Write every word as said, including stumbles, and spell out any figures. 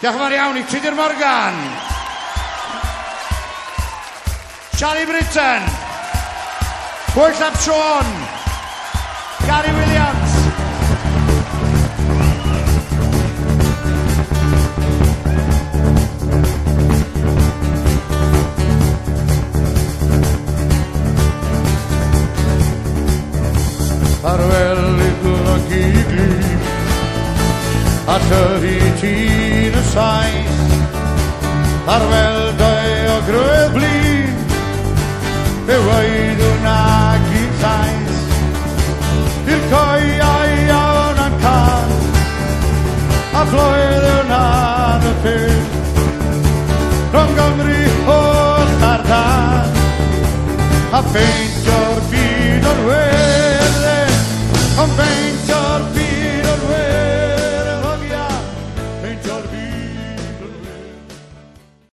Diolch yn fawr iawn i Tudur Morgan, Charlie Britton, Pwyll Ap Siôn, Gary Williams. Farwel i glygu glu a tyfu tîn y saith, farwel dau o grwydd blin, fe waed hwnna gyd saith. I'r coiau iawn yn can, a floedd hwnna y ffyrdd, rhwng Gymru o'r ardal, a peint o'r byd o'r wedden, ond peint o'r